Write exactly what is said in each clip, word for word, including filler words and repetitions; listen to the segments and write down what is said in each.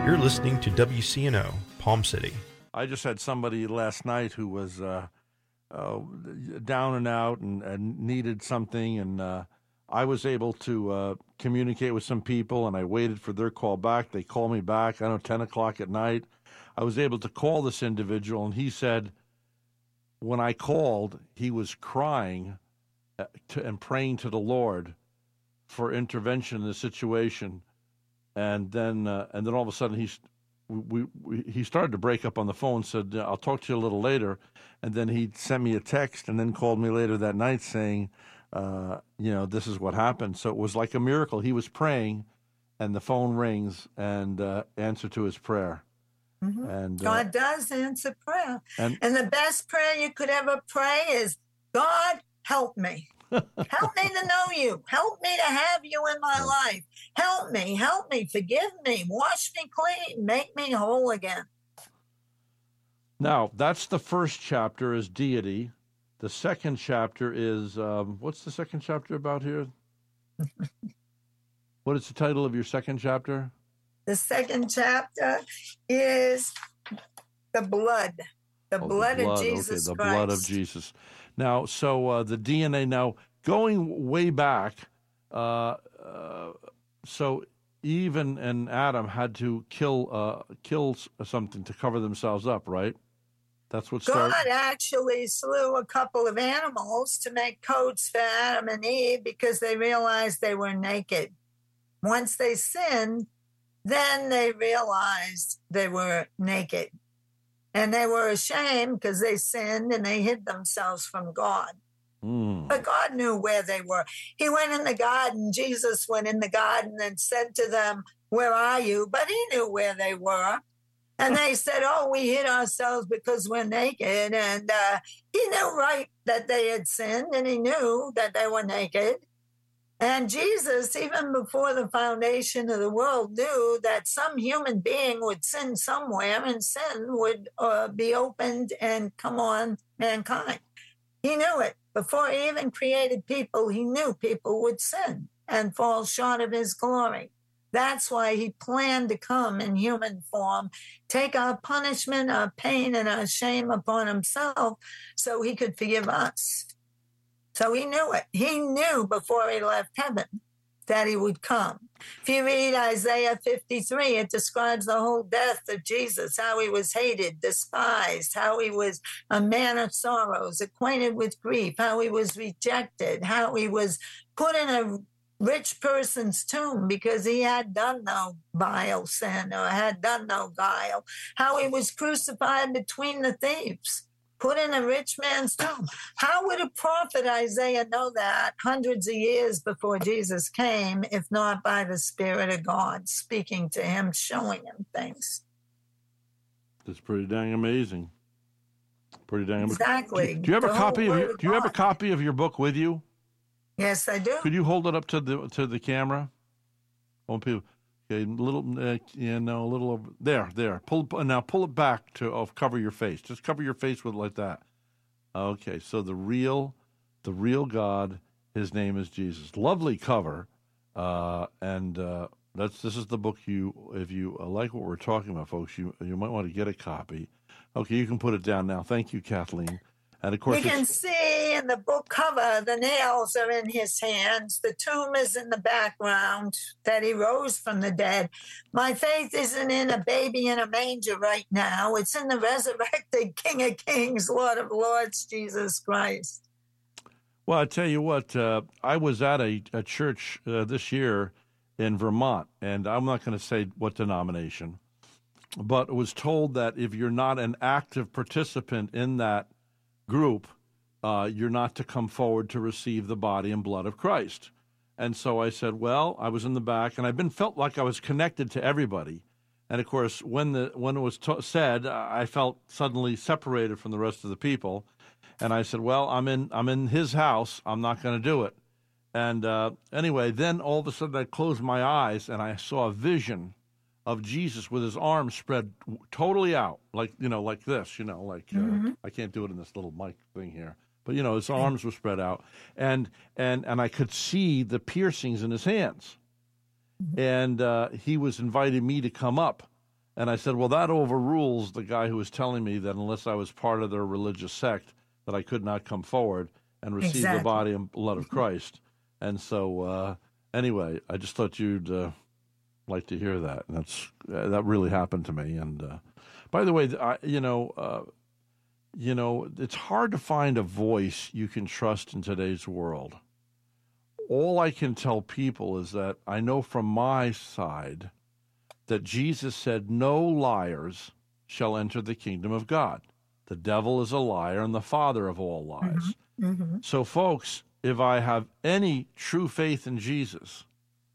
You're listening to W C N O, Palm City. I just had somebody last night who was uh, uh, down and out and, and needed something, and uh, I was able to uh, communicate with some people, and I waited for their call back. They called me back, I don't know, ten o'clock at night. I was able to call this individual, and he said when I called, he was crying to, and praying to the Lord for intervention in the situation. And then, uh, and then all of a sudden, he's we, we he started to break up on the phone. Said, "I'll talk to you a little later," and then he sent me a text, and then called me later that night saying, uh, "You know, this is what happened." So it was like a miracle. He was praying, and the phone rings, and uh, answer to his prayer. Mm-hmm. And uh, God does answer prayer, and, and the best prayer you could ever pray is, "God, help me." Help me to know you. Help me to have you in my life. Help me. Help me. Forgive me. Wash me clean. Make me whole again. Now, that's the first chapter is deity. The second chapter is, um, what's the second chapter about here? What is the title of your second chapter? The second chapter is the blood. The, oh, blood, the blood of Jesus okay, the Christ. blood of Jesus. Now, so uh, the D N A, now going way back, uh, uh, so Eve and, and Adam had to kill uh, kill something to cover themselves up, right? That's what started. God actually slew a couple of animals to make coats for Adam and Eve because they realized they were naked. Once they sinned, then they realized they were naked. And they were ashamed because they sinned and they hid themselves from God. Mm. But God knew where they were. He went in the garden. Jesus went in the garden and said to them, "Where are you?" But he knew where they were. And they said, "Oh, we hid ourselves because we're naked." And uh, he knew right that they had sinned, and he knew that they were naked. And Jesus, even before the foundation of the world, knew that some human being would sin somewhere and sin would uh, be opened and come on mankind. He knew it. Before he even created people, he knew people would sin and fall short of his glory. That's why he planned to come in human form, take our punishment, our pain, and our shame upon himself so he could forgive us. So he knew it. He knew before he left heaven that he would come. If you read Isaiah fifty-three, it describes the whole death of Jesus, how he was hated, despised, how he was a man of sorrows, acquainted with grief, how he was rejected, how he was put in a rich person's tomb because he had done no vile sin or had done no guile, how he was crucified between the thieves, put in a rich man's tomb. How would a prophet Isaiah know that hundreds of years before Jesus came, if not by the Spirit of God speaking to him, showing him things? That's pretty dang amazing. Pretty dang amazing. Exactly. Do, do you have The a copy whole of Word your, of Do you have a God. copy of your book with you? Yes, I do. Could you hold it up to the to the camera? Oh, people. Okay, little, uh, you know, a little over there, there. Pull now. Pull it back to oh, cover your face. Just cover your face with it like that. Okay, so the real, the real God, his name is Jesus. Lovely cover, uh, and uh, that's this is the book. You, if you like what we're talking about, folks, you you might want to get a copy. Okay, you can put it down now. Thank you, Kathleen. And of course, you can it's, see in the book cover, the nails are in his hands. The tomb is in the background, that he rose from the dead. My faith isn't in a baby in a manger right now. It's in the resurrected King of Kings, Lord of Lords, Jesus Christ. well, I tell you what, uh, I was at a, a church uh, this year in Vermont, and I'm not going to say what denomination, but was told that if you're not an active participant in that group, uh, you're not to come forward to receive the body and blood of Christ. And so I said, well, I was in the back, and I've been felt like I was connected to everybody. And of course, when the when it was t- said, I felt suddenly separated from the rest of the people. And I said, well, I'm in I'm in his house. I'm not going to do it. And uh, anyway, then all of a sudden I closed my eyes, and I saw a vision of Jesus with his arms spread totally out, like, you know, like this, you know, like, mm-hmm. uh, I can't do it in this little mic thing here, but, you know, his arms were spread out, and and and I could see the piercings in his hands, mm-hmm. and uh, he was inviting me to come up, And I said, well, that overrules the guy who was telling me that unless I was part of their religious sect, that I could not come forward and receive Exactly. the body and blood of Christ. And so, uh, anyway, I just thought you'd uh, like to hear that. And that's uh, that really happened to me. And uh, by the way, I, you know, uh, you know, it's hard to find a voice you can trust in today's world. All I can tell people is that I know from my side that Jesus said, no liars shall enter the kingdom of God. The devil is a liar and the father of all lies. Mm-hmm. Mm-hmm. So, folks, if I have any true faith in Jesus,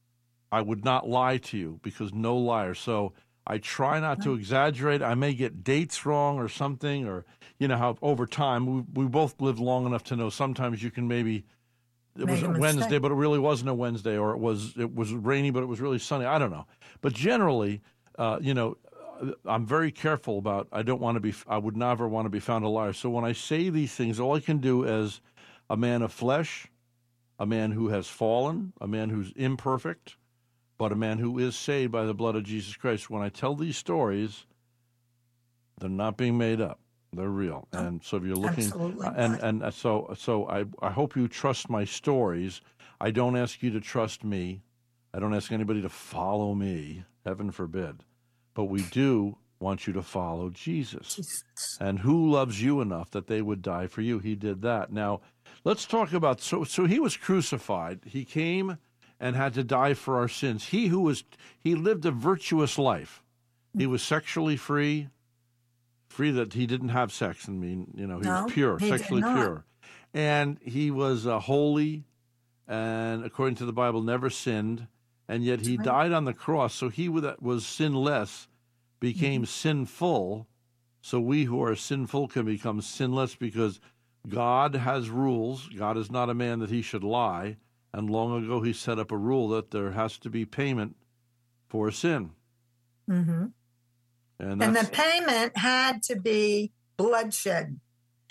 I would not lie to you, because no liar. So I try not to exaggerate. I may get dates wrong or something, or, you know, how over time, we, we both lived long enough to know sometimes you can maybe, it Make was a a mistake. Wednesday, but it really wasn't a Wednesday, or it was it was rainy, but it was really sunny. I don't know. But generally, uh, you know, I'm very careful about, I don't want to be, I would never want to be found a liar. So when I say these things, all I can do as a man of flesh, a man who has fallen, a man who's imperfect, but a man who is saved by the blood of Jesus Christ. When I tell these stories, they're not being made up. They're real. And so if you're looking, Absolutely. and, and so, so I, I hope you trust my stories. I don't ask you to trust me. I don't ask anybody to follow me, heaven forbid. But we do want you to follow Jesus. Jesus. And who loves you enough that they would die for you? He did that. Now, let's talk about, so, so he was crucified. He came and had to die for our sins. He who was, he lived a virtuous life. He was sexually free, free that he didn't have sex. I mean, you know, he No, was pure, he did sexually not. pure. And he was uh, holy, and according to the Bible, never sinned. And yet he Right. died on the cross. So he that was sinless became Mm-hmm. sinful. So we who are sinful can become sinless, because God has rules. God is not a man that he should lie. And long ago he set up a rule that there has to be payment for sin. Mm-hmm. And, And that's, the payment had to be bloodshed.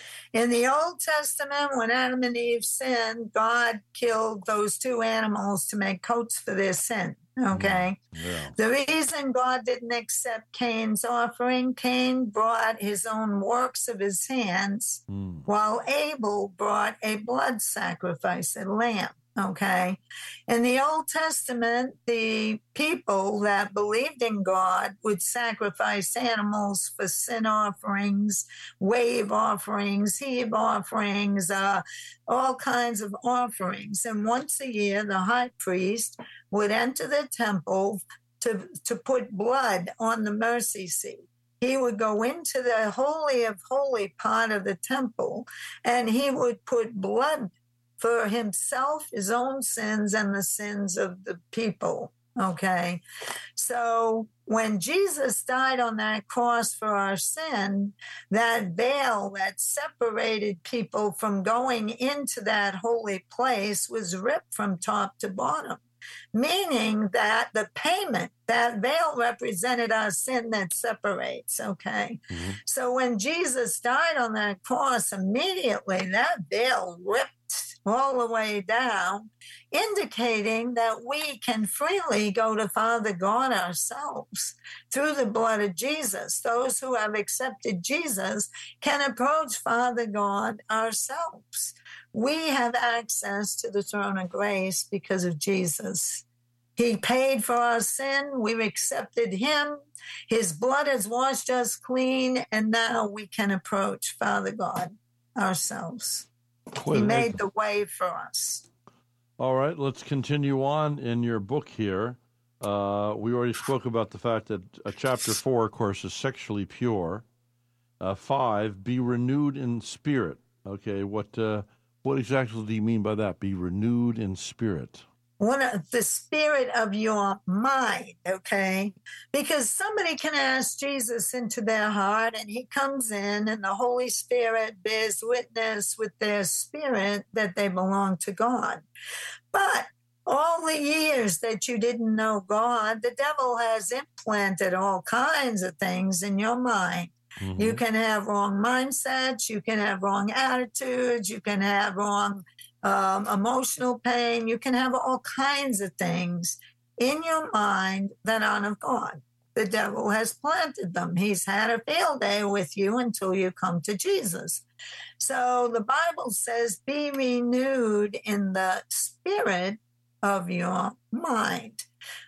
In the Old Testament, when Adam and Eve sinned, God killed those two animals to make coats for their sin. Okay. yeah. The reason God didn't accept Cain's offering, Cain brought his own works of his hands, Mm. while Abel brought a blood sacrifice, a lamb. Okay. In the Old Testament, the people that believed in God would sacrifice animals for sin offerings, wave offerings, heave offerings, uh, all kinds of offerings. And once a year, the high priest would enter the temple to, to put blood on the mercy seat. He would go into the holy of holy part of the temple, and he would put blood for himself, his own sins, and the sins of the people. Okay. So when Jesus died on that cross for our sin, that veil that separated people from going into that holy place was ripped from top to bottom, meaning that the payment, that veil represented our sin that separates. Okay. Mm-hmm. So when Jesus died on that cross, immediately that veil ripped all the way down, indicating that we can freely go to Father God ourselves through the blood of Jesus. Those who have accepted Jesus can approach Father God ourselves. We have access to the throne of grace because of Jesus. He paid for our sin. We've accepted him. His blood has washed us clean, and now we can approach Father God ourselves. Quite He an made ex- the way for us. All right, let's continue on in your book here. Uh, we already spoke about the fact that uh, chapter four, of course, is sexually pure. Uh, five, be renewed in spirit. Okay, what uh, what exactly do you mean by that? Be renewed in spirit. One of the spirit of your mind, okay? Because somebody can ask Jesus into their heart, and he comes in, and the Holy Spirit bears witness with their spirit that they belong to God. But all the years that you didn't know God, the devil has implanted all kinds of things in your mind. Mm-hmm. You can have wrong mindsets, you can have wrong attitudes, you can have wrong um, emotional pain, you can have all kinds of things in your mind that aren't of God. The devil has planted them. He's had a field day with you until you come to Jesus. So the Bible says, be renewed in the spirit of your mind.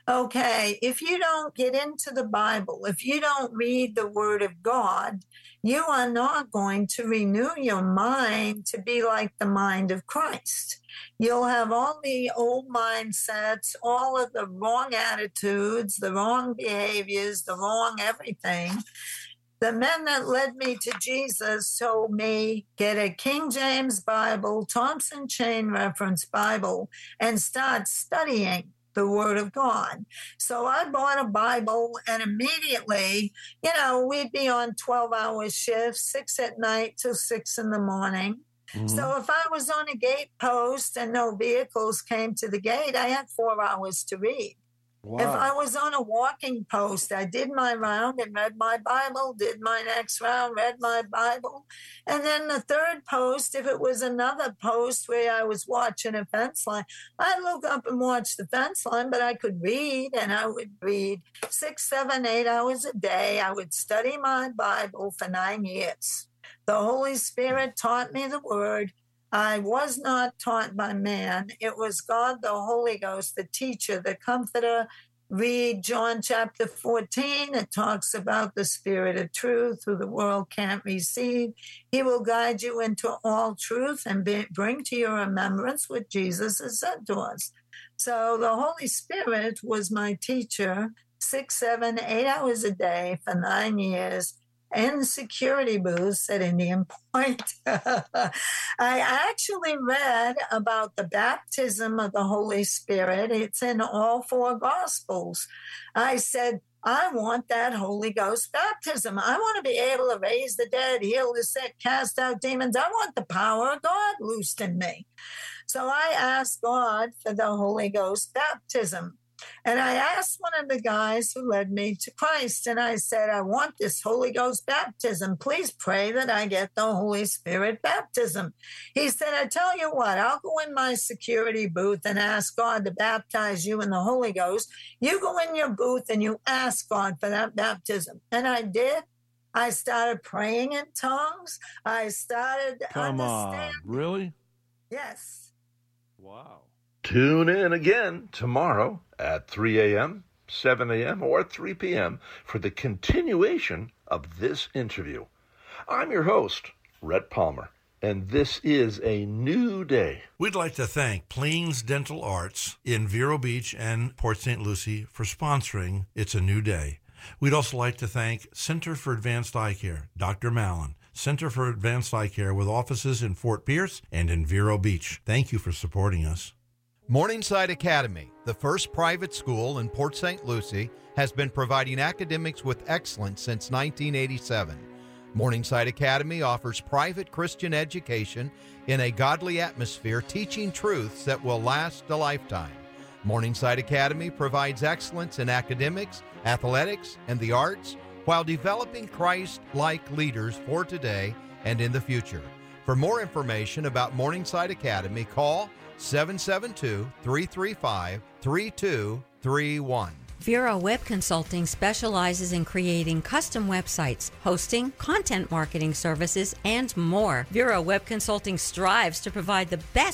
Okay, if you don't get into the Bible, if you don't read the Word of God, you are not going to renew your mind to be like the mind of Christ. You'll have all the old mindsets, all of the wrong attitudes, the wrong behaviors, the wrong everything. The men that led me to Jesus told me, get a King James Bible, Thompson Chain Reference Bible, and start studying the Word of God. So I bought a Bible, and immediately, you know, we'd be on twelve-hour shifts, six at night till six in the morning. Mm-hmm. So if I was on a gate post and no vehicles came to the gate, I had four hours to read. Wow. If I was on a walking post, I did my round and read my Bible, did my next round, read my Bible. And then the third post, if it was another post where I was watching a fence line, I'd look up and watch the fence line, but I could read, and I would read six, seven, eight hours a day. I would study my Bible for nine years. The Holy Spirit taught me the Word. I was not taught by man. It was God, the Holy Ghost, the teacher, the comforter. Read John chapter fourteen. It talks about the Spirit of truth, who the world can't receive. He will guide you into all truth and be, bring to your remembrance what Jesus has said to us. So the Holy Spirit was my teacher, six, seven, eight hours a day for nine years. In security booths at Indian Point. I actually read about the baptism of the Holy Spirit. It's in all four Gospels. I said, I want that Holy Ghost baptism. I want to be able to raise the dead, heal the sick, cast out demons. I want the power of God loosed in me. So I asked God for the Holy Ghost baptism. And I asked one of the guys who led me to Christ, and I said, I want this Holy Ghost baptism. Please pray that I get the Holy Spirit baptism. He said, I tell you what, I'll go in my security booth and ask God to baptize you in the Holy Ghost. You go in your booth and you ask God for that baptism. And I did. I started praying in tongues. I started Come understanding. on, really? Yes. Wow. Tune in again tomorrow at three a.m., seven a.m., or three p.m. for the continuation of this interview. I'm your host, Rhett Palmer, and this is a new day. We'd like to thank Plains Dental Arts in Vero Beach and Port Saint Lucie for sponsoring It's a New Day. We'd also like to thank Center for Advanced Eye Care, Doctor Mallon, Center for Advanced Eye Care with offices in Fort Pierce and in Vero Beach. Thank you for supporting us. Morningside Academy, the first private school in Port Saint Lucie, has been providing academics with excellence since nineteen eighty-seven. Morningside Academy offers private Christian education in a godly atmosphere, teaching truths that will last a lifetime. Morningside Academy provides excellence in academics, athletics, and the arts while developing Christ-like leaders for today and in the future. For more information about Morningside Academy, call seven seven two, three three five, three two three one. Vero Web Consulting specializes in creating custom websites, hosting, content marketing services, and more. Vero Web Consulting strives to provide the best